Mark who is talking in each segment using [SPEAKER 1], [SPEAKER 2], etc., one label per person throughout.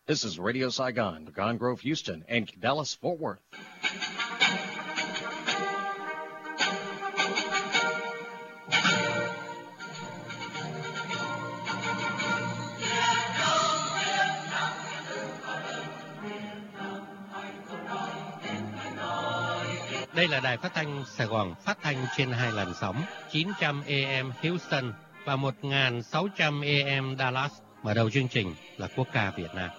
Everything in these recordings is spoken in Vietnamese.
[SPEAKER 1] This is Radio Saigon, Pecan Grove, Houston, and Dallas, Fort Worth.
[SPEAKER 2] Đây là đài phát thanh Sài Gòn, phát thanh trên 2 làn sóng 900 AM Houston và 1600 AM Dallas. Mở đầu chương trình là quốc ca Việt Nam.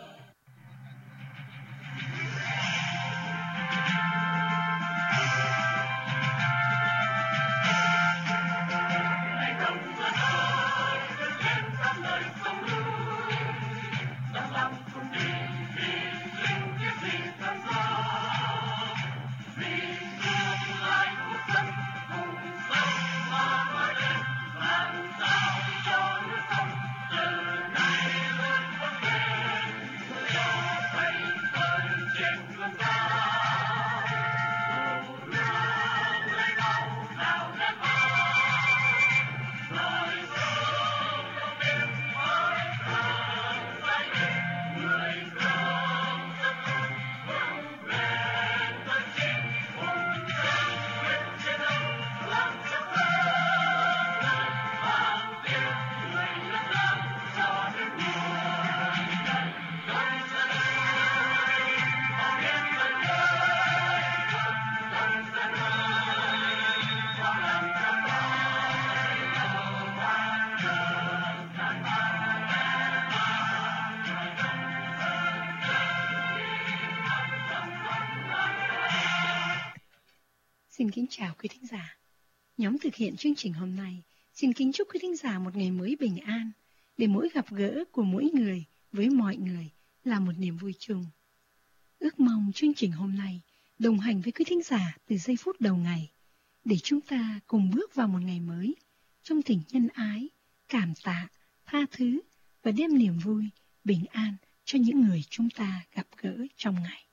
[SPEAKER 3] Xin kính chào quý thính giả. Nhóm thực hiện chương trình hôm nay xin kính chúc quý thính giả một ngày mới bình an, để mỗi gặp gỡ của mỗi người với mọi người là một niềm vui chung. Ước mong chương trình hôm nay đồng hành với quý thính giả từ giây phút đầu ngày, để chúng ta cùng bước vào một ngày mới trong tình nhân ái, cảm tạ, tha thứ và đem niềm vui, bình an cho những người chúng ta gặp gỡ trong ngày.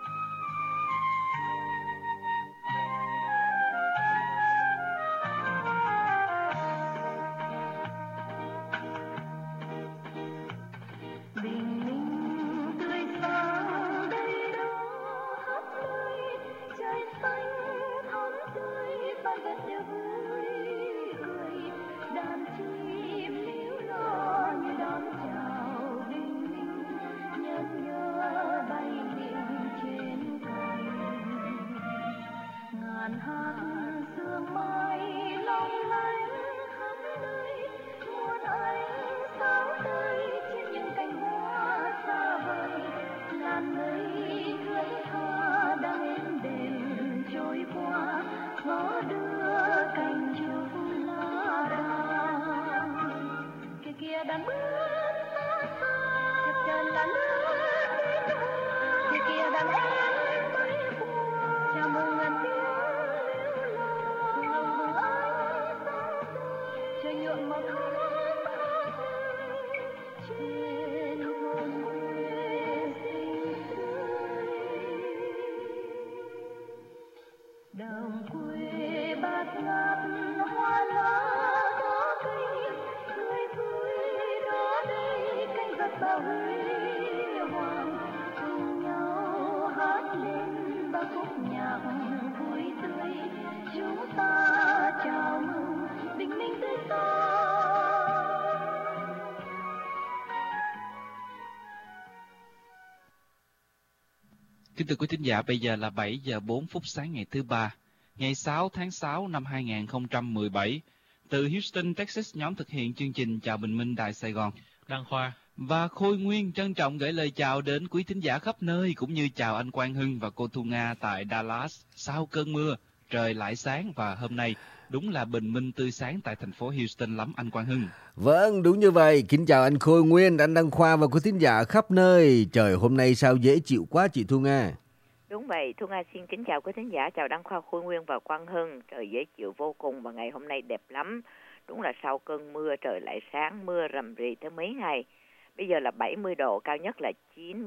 [SPEAKER 4] Kính thưa quý thính giả, bây giờ là 7 giờ 4 phút sáng ngày thứ Ba, ngày 6 tháng 6 năm 2017. Từ Houston, Texas, nhóm thực hiện chương trình Chào Bình Minh Đài Sài Gòn,
[SPEAKER 2] Đăng Khoa
[SPEAKER 4] và Khôi Nguyên trân trọng gửi lời chào đến quý thính giả khắp nơi, cũng như chào anh Quang Hưng và cô Thu Nga tại Dallas. Sau cơn mưa, trời lại sáng và hôm nay đúng là bình minh tươi sáng tại thành phố Houston lắm anh Quang Hưng.
[SPEAKER 5] Vâng, đúng như vậy. Kính chào anh Khôi Nguyên, anh Đăng Khoa và quý thính giả khắp nơi. Trời hôm nay sao dễ chịu quá chị Thu Nga.
[SPEAKER 6] Đúng vậy, Thu Nga xin kính chào quý thính giả, chào Đăng Khoa, Khôi Nguyên và Quang Hưng. Trời dễ chịu vô cùng và ngày hôm nay đẹp lắm. Đúng là sau cơn mưa trời lại sáng, mưa rầm rì tới mấy ngày. Bây giờ là 70 độ, cao nhất là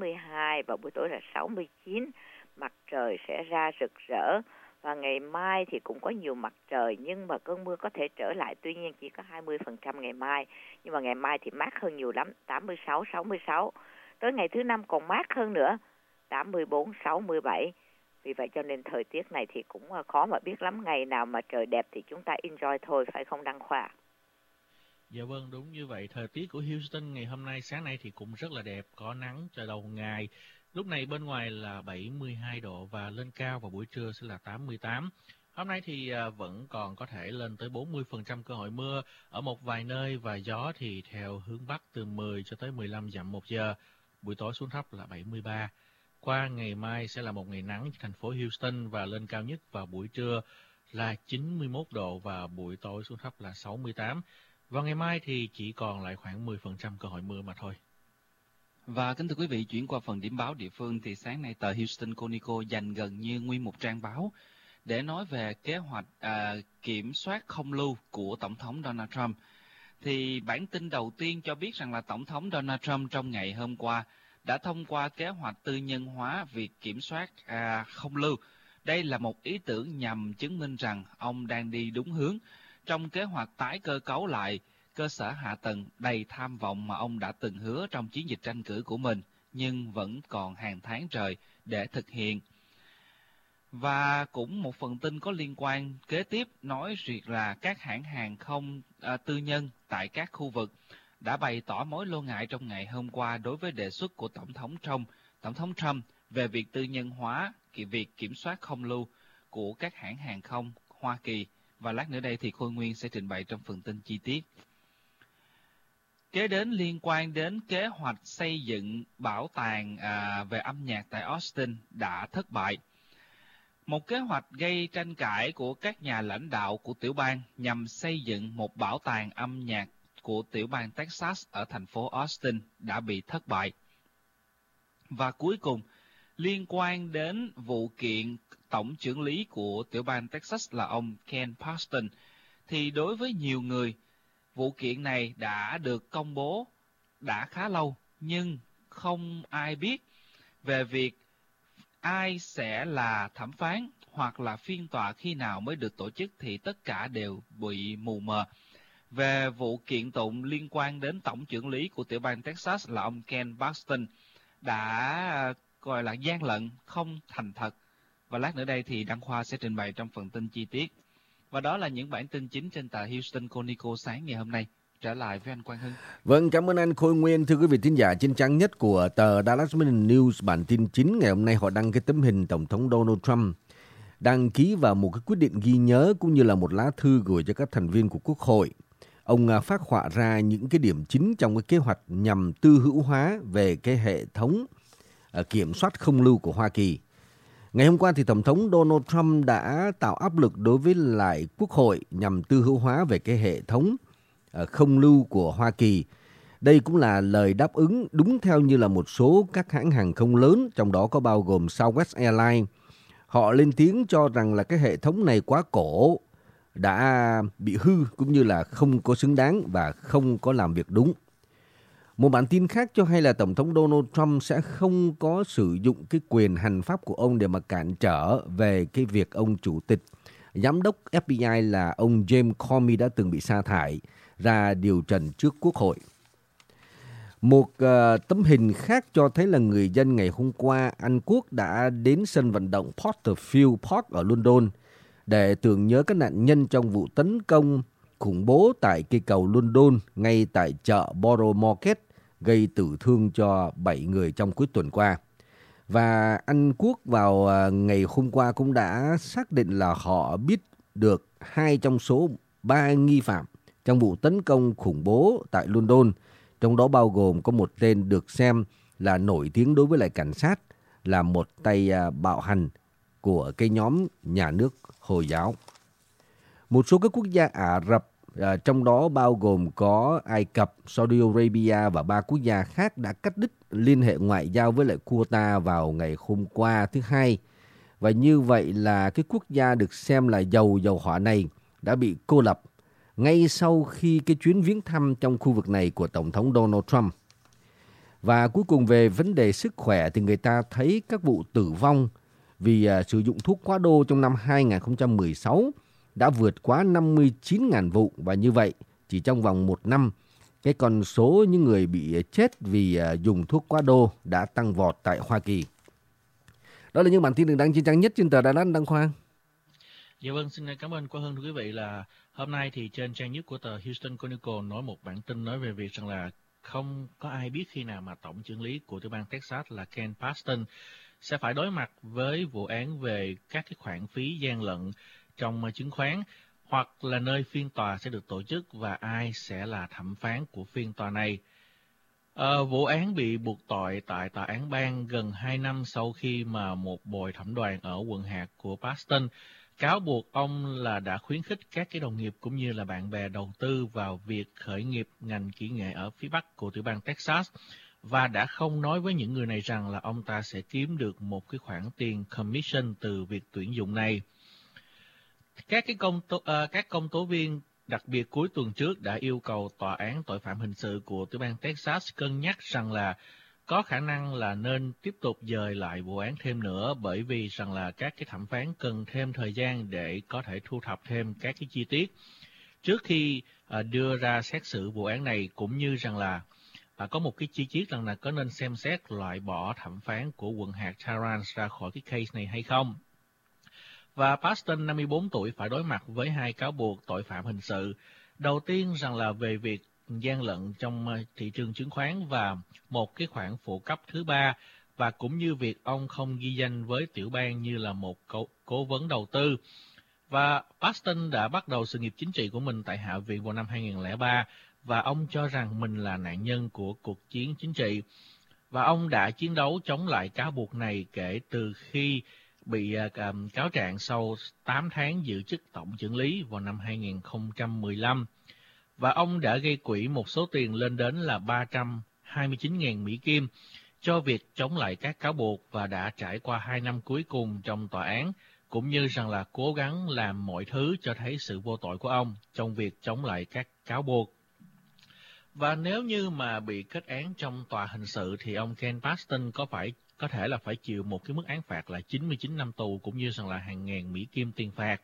[SPEAKER 6] 92 và buổi tối là 69. Mặt trời sẽ ra rực rỡ. Và ngày mai thì cũng có nhiều mặt trời, nhưng mà cơn mưa có thể trở lại, tuy nhiên chỉ có 20% ngày mai. Nhưng mà ngày mai thì mát hơn nhiều lắm, 86, 66. Tới ngày thứ Năm còn mát hơn nữa, 84, 67. Vì vậy cho nên thời tiết này thì cũng khó mà biết lắm. Ngày nào mà trời đẹp thì chúng ta enjoy thôi, phải không Đăng Khoa?
[SPEAKER 7] Dạ vâng, đúng như vậy. Thời tiết của Houston ngày hôm nay, sáng nay thì cũng rất là đẹp, có nắng trời đầu ngày. Lúc này bên ngoài là 72 độ và lên cao vào buổi trưa sẽ là 88. Hôm nay thì vẫn còn có thể lên tới 40% cơ hội mưa ở một vài nơi và gió thì theo hướng Bắc từ 10 cho tới 15 dặm một giờ. Buổi tối xuống thấp là 73. Qua ngày mai sẽ là một ngày nắng cho thành phố Houston và lên cao nhất vào buổi trưa là 91 độ và buổi tối xuống thấp là 68. Vào ngày mai thì chỉ còn lại khoảng 10% cơ hội mưa mà thôi.
[SPEAKER 4] Và kính thưa quý vị, chuyển qua phần điểm báo địa phương thì sáng nay tờ Houston Chronicle dành gần như nguyên một trang báo để nói về kế hoạch kiểm soát không lưu của Tổng thống Donald Trump. Thì bản tin đầu tiên cho biết rằng là Tổng thống Donald Trump trong ngày hôm qua đã thông qua kế hoạch tư nhân hóa việc kiểm soát không lưu. Đây là một ý tưởng nhằm chứng minh rằng ông đang đi đúng hướng trong kế hoạch tái cơ cấu lại cơ sở hạ tầng đầy tham vọng mà ông đã từng hứa trong chiến dịch tranh cử của mình, nhưng vẫn còn hàng tháng trời để thực hiện. Và cũng một phần tin có liên quan kế tiếp nói là các hãng hàng không tư nhân tại các khu vực đã bày tỏ mối lo ngại trong ngày hôm qua đối với đề xuất của Tổng thống Trump về việc tư nhân hóa việc kiểm soát không lưu của các hãng hàng không Hoa Kỳ. Và lát nữa đây thì Khôi Nguyên sẽ trình bày trong phần tin chi tiết. Kế đến liên quan đến kế hoạch xây dựng bảo tàng về âm nhạc tại Austin đã thất bại. Một kế hoạch gây tranh cãi của các nhà lãnh đạo của tiểu bang nhằm xây dựng một bảo tàng âm nhạc của tiểu bang Texas ở thành phố Austin đã bị thất bại. Và cuối cùng, liên quan đến vụ kiện tổng chưởng lý của tiểu bang Texas là ông Ken Paxton, thì đối với nhiều người, vụ kiện này đã được công bố đã khá lâu, nhưng không ai biết về việc ai sẽ là thẩm phán hoặc là phiên tòa khi nào mới được tổ chức, thì tất cả đều bị mù mờ. Về vụ kiện tụng liên quan đến tổng chưởng lý của tiểu bang Texas là ông Ken Paxton đã gọi là gian lận, không thành thật. Và lát nữa đây thì Đăng Khoa sẽ trình bày trong phần tin chi tiết. Và đó là những bản tin chính trên tờ Houston Chronicle sáng ngày hôm nay. Trở lại với anh Quang Hưng.
[SPEAKER 5] Vâng, cảm ơn anh Khôi Nguyên. Thưa quý vị thính giả, trên trang nhất của tờ Dallas Morning News, bản tin chính ngày hôm nay họ đăng cái tấm hình Tổng thống Donald Trump đăng ký vào một cái quyết định ghi nhớ cũng như là một lá thư gửi cho các thành viên của Quốc hội. Ông phác họa ra những cái điểm chính trong cái kế hoạch nhằm tư hữu hóa về cái hệ thống kiểm soát không lưu của Hoa Kỳ. Ngày hôm qua thì Tổng thống Donald Trump đã tạo áp lực đối với lại Quốc hội nhằm tư hữu hóa về cái hệ thống không lưu của Hoa Kỳ. Đây cũng là lời đáp ứng đúng theo như là một số các hãng hàng không lớn, trong đó có bao gồm Southwest Airlines. Họ lên tiếng cho rằng là cái hệ thống này quá cổ, đã bị hư cũng như là không có xứng đáng và không có làm việc đúng. Một bản tin khác cho hay là Tổng thống Donald Trump sẽ không có sử dụng cái quyền hành pháp của ông để mà cản trở về cái việc ông chủ tịch giám đốc FBI là ông James Comey đã từng bị sa thải ra điều trần trước Quốc hội. Một tấm hình khác cho thấy là người dân ngày hôm qua Anh Quốc đã đến sân vận động Porterfield Park ở London để tưởng nhớ các nạn nhân trong vụ tấn công khủng bố tại cây cầu London ngay tại chợ Borough Market, gây tử thương cho 7 người trong cuối tuần qua. Và Anh Quốc vào ngày hôm qua cũng đã xác định là họ biết được 2 trong số 3 nghi phạm trong vụ tấn công khủng bố tại London, trong đó bao gồm có một tên được xem là nổi tiếng đối với lại cảnh sát, là một tay bạo hành của cái nhóm nhà nước Hồi giáo. Một số các quốc gia Ả Rập, trong đó bao gồm có Ai Cập, Saudi Arabia và 3 quốc gia khác đã cắt đứt liên hệ ngoại giao với lại Qatar vào ngày hôm qua thứ Hai. Và như vậy là cái quốc gia được xem là dầu hỏa này đã bị cô lập ngay sau khi cái chuyến viếng thăm trong khu vực này của Tổng thống Donald Trump. Và cuối cùng về vấn đề sức khỏe thì người ta thấy các vụ tử vong vì sử dụng thuốc quá đô trong năm 2016 đã vượt quá 59.000 vụ. Và như vậy, chỉ trong vòng một năm, cái con số những người bị chết vì dùng thuốc quá đô đã tăng vọt tại Hoa Kỳ. Đó là những bản tin được đăng trên trang nhất trên tờ Đà Lạt, Đăng Khoa.
[SPEAKER 7] Dạ vâng, xin cảm ơn Quang Hưng. Thưa quý vị, là hôm nay thì trên trang nhất của tờ Houston Chronicle nói một bản tin nói về việc rằng là không có ai biết khi nào mà tổng chưởng lý của tiểu bang Texas là Ken Paxton sẽ phải đối mặt với vụ án về các cái khoản phí gian lận trong chứng khoán, hoặc là nơi phiên tòa sẽ được tổ chức và ai sẽ là thẩm phán của phiên tòa này. Vụ án bị buộc tội tại tòa án bang gần 2 năm sau khi mà một bồi thẩm đoàn ở quận hạt của Paxton cáo buộc ông là đã khuyến khích các cái đồng nghiệp cũng như là bạn bè đầu tư vào việc khởi nghiệp ngành kỹ nghệ ở phía Bắc của tiểu bang Texas, và đã không nói với những người này rằng là ông ta sẽ kiếm được một cái khoản tiền commission từ việc tuyển dụng này. Các công tố viên đặc biệt cuối tuần trước đã yêu cầu tòa án tội phạm hình sự của tiểu bang Texas cân nhắc rằng là có khả năng là nên tiếp tục dời lại vụ án thêm nữa, bởi vì rằng là các cái thẩm phán cần thêm thời gian để có thể thu thập thêm các cái chi tiết trước khi đưa ra xét xử vụ án này, cũng như rằng là có một cái chi tiết rằng là có nên xem xét loại bỏ thẩm phán của quận hạt Torrance ra khỏi cái case này hay không. Và Paxton, 54 tuổi, phải đối mặt với 2 cáo buộc tội phạm hình sự. Đầu tiên rằng là về việc gian lận trong thị trường chứng khoán và một cái khoản phụ cấp thứ ba, và cũng như việc ông không ghi danh với tiểu bang như là một cố vấn đầu tư. Và Paxton đã bắt đầu sự nghiệp chính trị của mình tại Hạ viện vào năm 2003, và ông cho rằng mình là nạn nhân của cuộc chiến chính trị. Và ông đã chiến đấu chống lại cáo buộc này kể từ khi bị cáo trạng sau 8 tháng giữ chức tổng chưởng lý vào năm 2015. Và ông đã gây quỹ một số tiền lên đến là 329.000 Mỹ Kim cho việc chống lại các cáo buộc, và đã trải qua 2 năm cuối cùng trong tòa án, cũng như rằng là cố gắng làm mọi thứ cho thấy sự vô tội của ông trong việc chống lại các cáo buộc. Và nếu như mà bị kết án trong tòa hình sự thì ông Ken Paxton có thể là phải chịu một cái mức án phạt là 99 năm tù, cũng như rằng là hàng ngàn Mỹ Kim tiền phạt.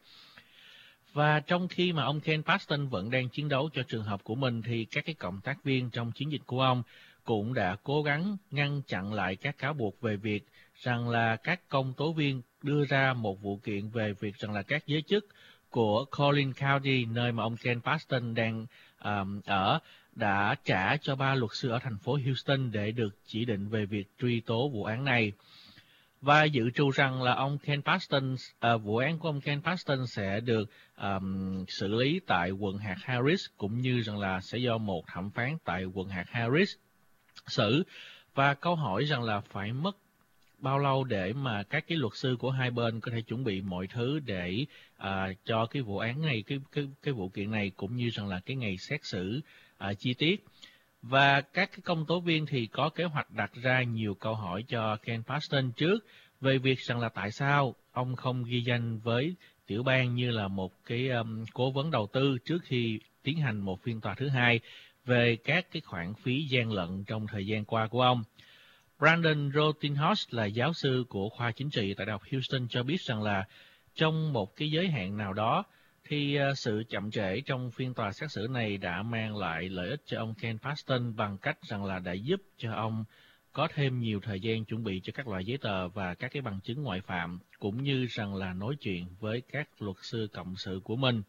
[SPEAKER 7] Và trong khi mà ông Ken Paxton vẫn đang chiến đấu cho trường hợp của mình, thì các cái cộng tác viên trong chiến dịch của ông cũng đã cố gắng ngăn chặn lại các cáo buộc về việc rằng là các công tố viên đưa ra một vụ kiện về việc rằng là các giới chức của Collin County, nơi mà ông Ken Paxton đang ở, đã trả cho 3 luật sư ở thành phố Houston để được chỉ định về việc truy tố vụ án này. Và dự trù rằng là ông Ken Paxton, vụ án của ông Ken Paxton sẽ được xử lý tại quận hạt Harris, cũng như rằng là sẽ do một thẩm phán tại quận hạt Harris xử. Và câu hỏi rằng là phải mất bao lâu để mà các cái luật sư của hai bên có thể chuẩn bị mọi thứ để cho cái vụ án này, cái vụ kiện này, cũng như rằng là cái ngày xét xử chi tiết. Và các cái công tố viên thì có kế hoạch đặt ra nhiều câu hỏi cho Ken Paxton trước về việc rằng là tại sao ông không ghi danh với tiểu bang như là một cái cố vấn đầu tư trước khi tiến hành một phiên tòa thứ hai về các cái khoản phí gian lận trong thời gian qua của ông. Brandon Rotinhouse là giáo sư của khoa chính trị tại Đại học Houston cho biết rằng là trong một cái giới hạn nào đó thì sự chậm trễ trong phiên tòa xét xử này đã mang lại lợi ích cho ông Ken Paxton bằng cách rằng là đã giúp cho ông có thêm nhiều thời gian chuẩn bị cho các loại giấy tờ và các cái bằng chứng ngoại phạm, cũng như rằng là nói chuyện với các luật sư cộng sự của mình.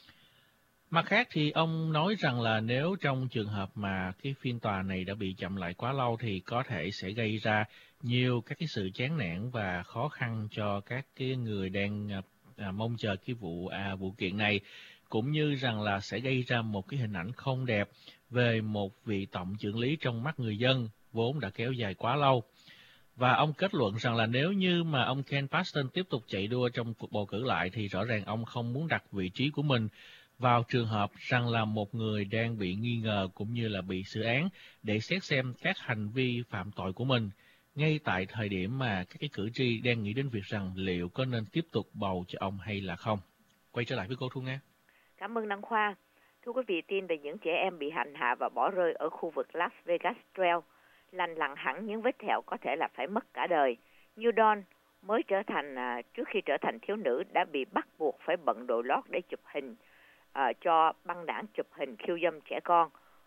[SPEAKER 7] Mặt khác thì ông nói rằng là nếu trong trường hợp mà cái phiên tòa này đã bị chậm lại quá lâu thì có thể sẽ gây ra nhiều các cái sự chán nản và khó khăn cho các cái người đang mong chờ cái vụ kiện này, cũng như rằng là sẽ gây ra một cái hình ảnh không đẹp về một vị tổng chưởng lý trong mắt người dân vốn đã kéo dài quá lâu. Và ông kết luận rằng là nếu như mà ông Ken Paxton tiếp tục chạy đua trong cuộc bầu cử lại thì rõ ràng ông không muốn đặt vị trí của mình vào trường hợp rằng là một người đang bị nghi ngờ cũng như là bị xử án để xét xem các hành vi phạm tội của mình, ngay tại thời điểm mà các cái cử tri đang nghĩ đến việc rằng liệu có nên tiếp tục bầu cho ông hay là không. Quay trở lại với cô Thu Nga.
[SPEAKER 6] Cảm ơn Đăng Khoa. Thưa quý vị, tin về những trẻ em bị hành hạ và bỏ rơi ở khu vực Las Vegas Trail. Lành lặn hẳn những vết thẹo có thể là phải mất cả đời. Như Dawn mới trước khi trở thành thiếu nữ đã bị bắt buộc phải bận đồ lót để chụp hình cho băng đảng chụp hình khiêu dâm trẻ con.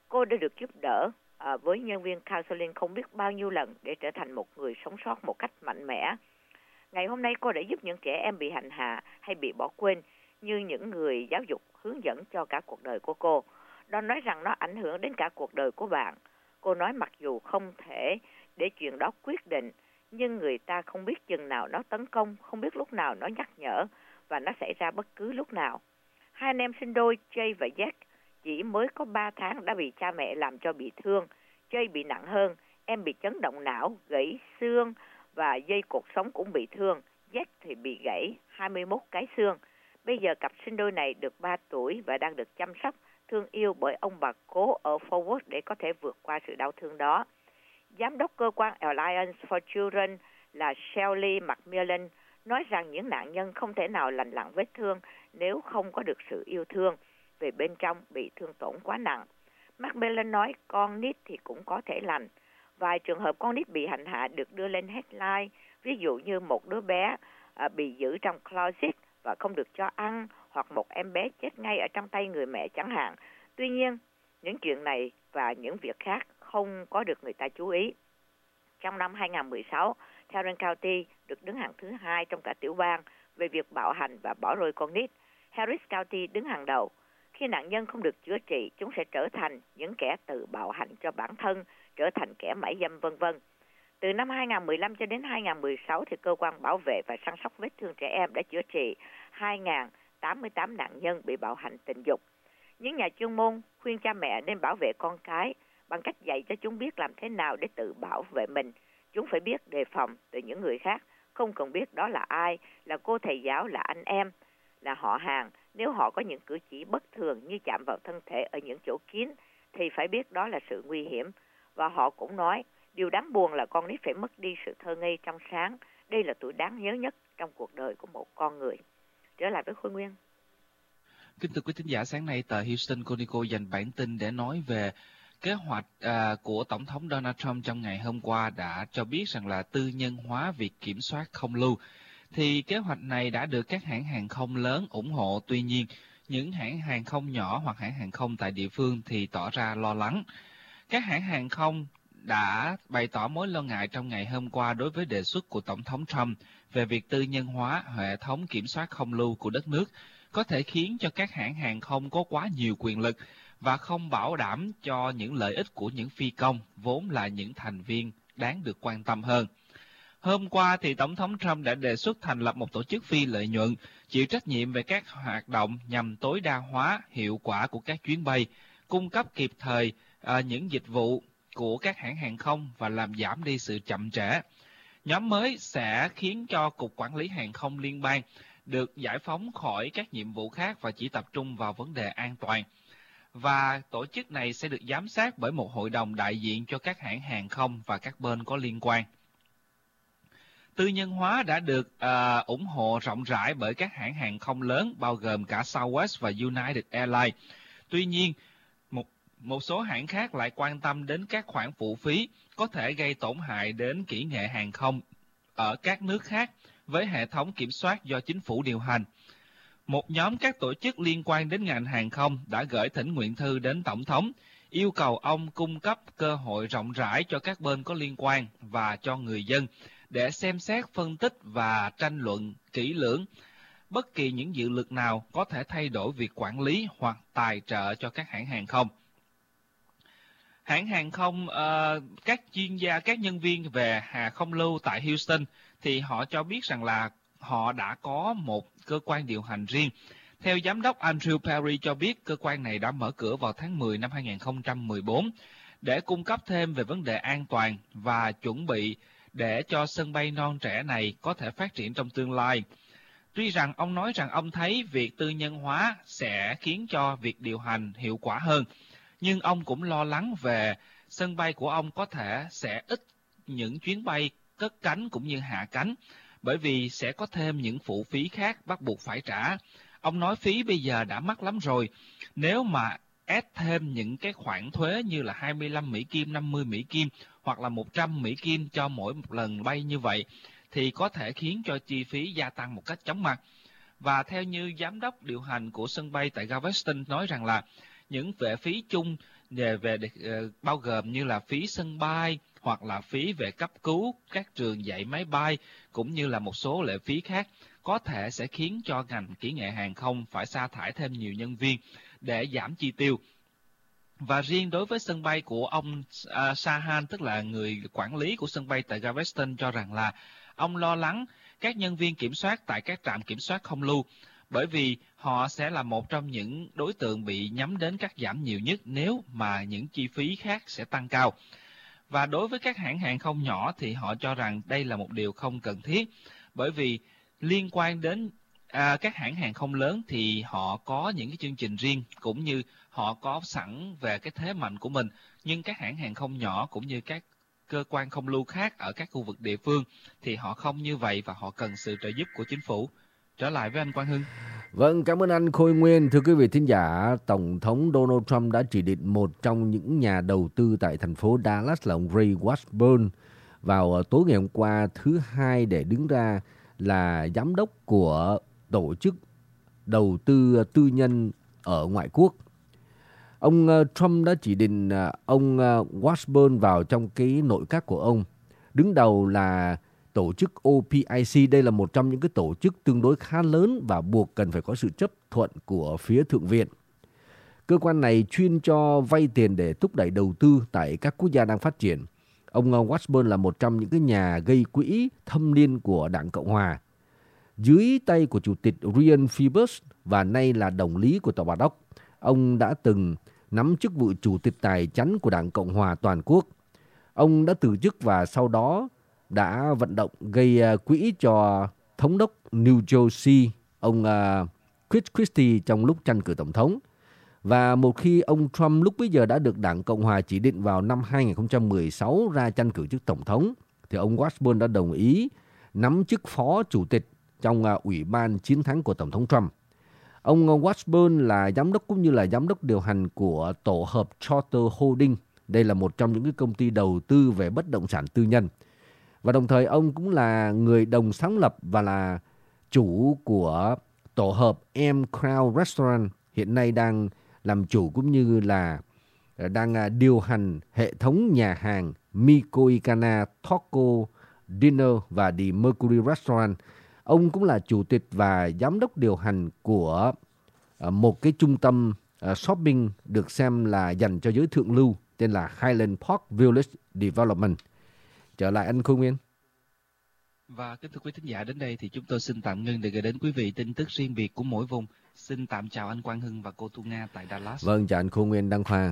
[SPEAKER 6] Cô đã được giúp đỡ với nhân viên counseling không biết bao nhiêu lần để trở thành một người sống sót một cách mạnh mẽ. Ngày hôm nay cô đã giúp những trẻ em bị hành hạ hay bị bỏ quên như những người giáo dục hướng dẫn cho cả cuộc đời của cô. Don nói rằng nó ảnh hưởng đến cả cuộc đời của bạn. Cô nói mặc dù không thể để chuyện đó quyết định, nhưng người ta không biết chừng nào nó tấn công, không biết lúc nào nó nhắc nhở, và nó xảy ra bất cứ lúc nào. Hai anh em sinh đôi Jay và Jack chỉ mới có 3 tháng đã bị cha mẹ làm cho bị thương. Jay bị nặng hơn, em bị chấn động não, gãy xương và dây cột sống cũng bị thương. Jack thì bị gãy 21 cái xương. Bây giờ cặp sinh đôi này được 3 tuổi và đang được chăm sóc, thương yêu bởi ông bà cố ở Forward để có thể vượt qua sự đau thương đó. Giám đốc cơ quan Alliance for Children là Shelley McMillan nói rằng những nạn nhân không thể nào lành lặn vết thương nếu không có được sự yêu thương về bên trong bị thương tổn quá nặng. McMillan nói con nít thì cũng có thể lành. Vài trường hợp con nít bị hành hạ được đưa lên headline, ví dụ như một đứa bé bị giữ trong closet và không được cho ăn, hoặc một em bé chết ngay ở trong tay người mẹ chẳng hạn. Tuy nhiên, những chuyện này và những việc khác không có được người ta chú ý. Trong năm 2016, Tarrant County được đứng hạng thứ 2 trong cả tiểu bang về việc bạo hành và bỏ rơi con nít. Harris County đứng hàng đầu. Khi nạn nhân không được chữa trị, chúng sẽ trở thành những kẻ tự bạo hành cho bản thân, trở thành kẻ mại dâm v.v. Từ năm 2015 cho đến 2016, thì cơ quan bảo vệ và săn sóc vết thương trẻ em đã chữa trị 2.088 nạn nhân bị bạo hành tình dục. Những nhà chuyên môn khuyên cha mẹ nên bảo vệ con cái bằng cách dạy cho chúng biết làm thế nào để tự bảo vệ mình. Chúng phải biết đề phòng từ những người khác, không cần biết đó là ai, là cô thầy giáo, là anh em, là họ hàng. Nếu họ có những cử chỉ bất thường như chạm vào thân thể ở những chỗ kín, thì phải biết đó là sự nguy hiểm. Và họ cũng nói, điều đáng buồn là con nít phải mất đi sự thơ ngây trong sáng. Đây là tuổi đáng nhớ nhất trong cuộc đời của một con người. Trở lại với Khôi Nguyên.
[SPEAKER 4] Kính thưa quý thính giả, sáng nay tờ Houston Chronicle dành bản tin để nói về kế hoạch của Tổng thống Donald Trump trong ngày hôm qua đã cho biết rằng là tư nhân hóa việc kiểm soát không lưu. Thì kế hoạch này đã được các hãng hàng không lớn ủng hộ, tuy nhiên những hãng hàng không nhỏ hoặc hãng hàng không tại địa phương thì tỏ ra lo lắng. Các hãng hàng không đã bày tỏ mối lo ngại trong ngày hôm qua đối với đề xuất của Tổng thống Trump về việc tư nhân hóa hệ thống kiểm soát không lưu của đất nước có thể khiến cho các hãng hàng không có quá nhiều quyền lực và không bảo đảm cho những lợi ích của những phi công, vốn là những thành viên đáng được quan tâm hơn. Hôm qua thì Tổng thống Trump đã đề xuất thành lập một tổ chức phi lợi nhuận chịu trách nhiệm về các hoạt động nhằm tối đa hóa hiệu quả của các chuyến bay, cung cấp kịp thời những dịch vụ của các hãng hàng không và làm giảm đi sự chậm trễ. Nhóm mới sẽ khiến cho Cục Quản lý Hàng không Liên bang được giải phóng khỏi các nhiệm vụ khác và chỉ tập trung vào vấn đề an toàn. Và tổ chức này sẽ được giám sát bởi một hội đồng đại diện cho các hãng hàng không và các bên có liên quan. Tư nhân hóa đã được ủng hộ rộng rãi bởi các hãng hàng không lớn bao gồm cả Southwest và United Airlines. Tuy nhiên, một số hãng khác lại quan tâm đến các khoản phụ phí có thể gây tổn hại đến kỹ nghệ hàng không ở các nước khác với hệ thống kiểm soát do chính phủ điều hành. Một nhóm các tổ chức liên quan đến ngành hàng không đã gửi thỉnh nguyện thư đến Tổng thống, yêu cầu ông cung cấp cơ hội rộng rãi cho các bên có liên quan và cho người dân để xem xét, phân tích và tranh luận kỹ lưỡng bất kỳ những dự luật nào có thể thay đổi việc quản lý hoặc tài trợ cho các hãng hàng không. Hãng hàng không, các chuyên gia, các nhân viên về hàng không lưu tại Houston thì họ cho biết rằng là họ đã có một cơ quan điều hành riêng. Theo giám đốc Andrew Perry cho biết, cơ quan này đã mở cửa vào tháng 10 năm 2014 để cung cấp thêm về vấn đề an toàn và chuẩn bị để cho sân bay non trẻ này có thể phát triển trong tương lai. Tuy rằng ông nói rằng ông thấy việc tư nhân hóa sẽ khiến cho việc điều hành hiệu quả hơn, nhưng ông cũng lo lắng về sân bay của ông có thể sẽ ít những chuyến bay cất cánh cũng như hạ cánh, bởi vì sẽ có thêm những phụ phí khác bắt buộc phải trả. Ông nói phí bây giờ đã mắc lắm rồi, nếu mà ép thêm những cái khoản thuế như là 25 Mỹ Kim, 50 Mỹ Kim hoặc là 100 Mỹ Kim cho mỗi một lần bay như vậy thì có thể khiến cho chi phí gia tăng một cách chóng mặt. Và theo như giám đốc điều hành của sân bay tại Galveston nói rằng là những vệ phí chung bao gồm như là phí sân bay hoặc là phí về cấp cứu, các trường dạy máy bay cũng như là một số lệ phí khác, có thể sẽ khiến cho ngành kỹ nghệ hàng không phải sa thải thêm nhiều nhân viên để giảm chi tiêu. Và riêng đối với sân bay của ông Sahan, tức là người quản lý của sân bay tại Galveston, cho rằng là ông lo lắng các nhân viên kiểm soát tại các trạm kiểm soát không lưu, bởi vì họ sẽ là một trong những đối tượng bị nhắm đến cắt giảm nhiều nhất nếu mà những chi phí khác sẽ tăng cao. Và đối với các hãng hàng không nhỏ thì họ cho rằng đây là một điều không cần thiết, bởi vì liên quan đến các hãng hàng không lớn thì họ có những cái chương trình riêng cũng như họ có sẵn về cái thế mạnh của mình, nhưng các hãng hàng không nhỏ cũng như các cơ quan không lưu khác ở các khu vực địa phương thì họ không như vậy và họ cần sự trợ giúp của chính phủ. Trở lại với anh Quang Hưng.
[SPEAKER 5] Vâng, cảm ơn anh Khôi Nguyên. Thưa quý vị thính giả, Tổng thống Donald Trump đã chỉ định một trong những nhà đầu tư tại thành phố Dallas là ông Ray Washburn vào tối ngày hôm qua thứ Hai để đứng ra là giám đốc của tổ chức đầu tư tư nhân ở ngoại quốc. Ông Trump đã chỉ định ông Washburn vào trong cái nội các của ông. Đứng đầu là tổ chức OPIC. Đây là một trong những cái tổ chức tương đối khá lớn và buộc cần phải có sự chấp thuận của phía Thượng viện. Cơ quan này chuyên cho vay tiền để thúc đẩy đầu tư tại các quốc gia đang phát triển. Ông Washburn là một trong những cái nhà gây quỹ thâm niên của Đảng Cộng Hòa, dưới tay của Chủ tịch Ryan Phoebus và nay là đồng lý của Tòa Bạch Ốc. Ông đã từng nắm chức vụ Chủ tịch Tài chánh của Đảng Cộng Hòa toàn quốc. Ông đã từ chức và sau đó đã vận động gây quỹ cho thống đốc New Jersey, ông Chris Christie trong lúc tranh cử tổng thống. Và một khi ông Trump lúc bấy giờ đã được Đảng Cộng Hòa chỉ định vào năm 2016 ra tranh cử chức tổng thống, thì ông Washburn đã đồng ý nắm chức phó chủ tịch trong Ủy ban chiến thắng của Tổng thống Trump. Ông Washburn là giám đốc cũng như là giám đốc điều hành của tổ hợp Charter Holding. Đây là một trong những cái công ty đầu tư về bất động sản tư nhân. Và đồng thời ông cũng là người đồng sáng lập và là chủ của tổ hợp M Crown Restaurant, hiện nay đang làm chủ cũng như là đang điều hành hệ thống nhà hàng Mikoikana, Taco Dinner và The Mercury Restaurant. Ông cũng là chủ tịch và giám đốc điều hành của một cái trung tâm shopping được xem là dành cho giới thượng lưu, tên là Highland Park Village Development. Trở lại anh Khôi Nguyên.
[SPEAKER 4] Và kính thưa quý thính giả, đến đây thì chúng tôi xin tạm ngưng để gửi đến quý vị tin tức riêng biệt của mỗi vùng. Xin tạm chào anh Quang Hưng và cô Thu Nga tại Dallas.
[SPEAKER 5] Vâng, chào anh Khôi Nguyên, Đăng Khoa.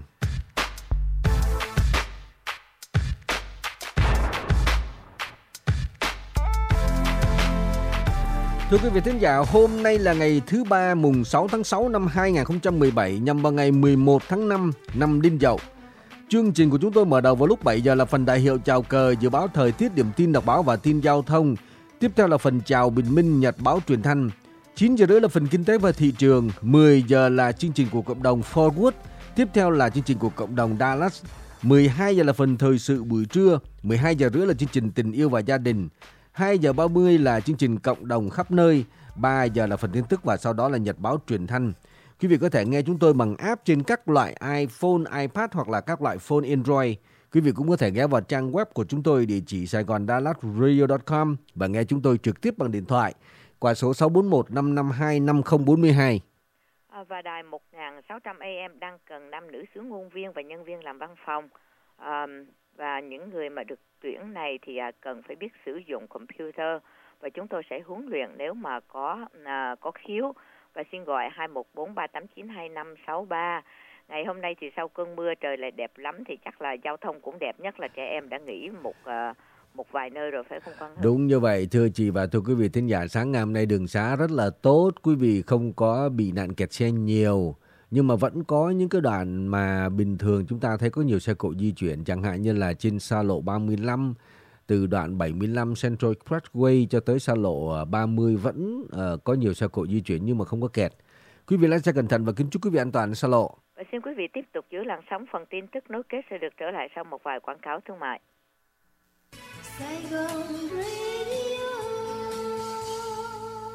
[SPEAKER 5] Thưa quý vị thính giả, hôm nay là ngày thứ Ba mùng 6 tháng 6 năm 2017, nhằm vào ngày 11 tháng 5 năm Đinh Dậu. Chương trình của chúng tôi mở đầu vào lúc 7 giờ là phần đại hiệu chào cờ, dự báo thời tiết, điểm tin đọc báo và tin giao thông. Tiếp theo là phần chào bình minh, nhật báo truyền thanh. 9 giờ rưỡi là phần kinh tế và thị trường. 10 giờ là chương trình của cộng đồng Forward. Tiếp theo là chương trình của cộng đồng Dallas. 12 giờ là phần thời sự buổi trưa. 12 giờ rưỡi là chương trình tình yêu và gia đình. 2 giờ 30 là chương trình cộng đồng khắp nơi. 3 giờ là phần tin tức và sau đó là nhật báo truyền thanh. Quý vị có thể nghe chúng tôi bằng app trên các loại iPhone, iPad hoặc là các loại phone Android. Quý vị cũng có thể ghé vào trang web của chúng tôi địa chỉ saigondallatradio.com và nghe chúng tôi trực tiếp bằng điện thoại qua số 641 552 5042.
[SPEAKER 6] Và đài 1600 AM đang cần nam nữ xướng ngôn viên và nhân viên làm văn phòng. Và những người mà được tuyển này thì cần phải biết sử dụng computer và chúng tôi sẽ huấn luyện nếu mà có khiếu. Và xin gọi 214-389-2563. Ngày hôm nay thì sau cơn mưa trời lại đẹp lắm, thì chắc là giao thông cũng đẹp, nhất là trẻ em đã nghỉ một vài nơi rồi, phải không Quang Hưng?
[SPEAKER 5] Đúng như vậy, thưa chị và thưa quý vị thính giả, sáng ngày hôm nay đường xá rất là tốt, quý vị không có bị nạn kẹt xe nhiều. Nhưng mà vẫn có những cái đoạn mà bình thường chúng ta thấy có nhiều xe cộ di chuyển, chẳng hạn như là trên xa lộ 35, từ đoạn 75 Central Expressway cho tới xa lộ 30 vẫn có nhiều xe cộ di chuyển nhưng mà không có kẹt. Quý vị lái xe cẩn thận và kính chúc quý vị an toàn xa lộ.
[SPEAKER 6] Và xin quý vị tiếp tục giữ làn sóng, phần tin tức nối kết sẽ được trở lại sau một vài quảng cáo thương mại. Sài Gòn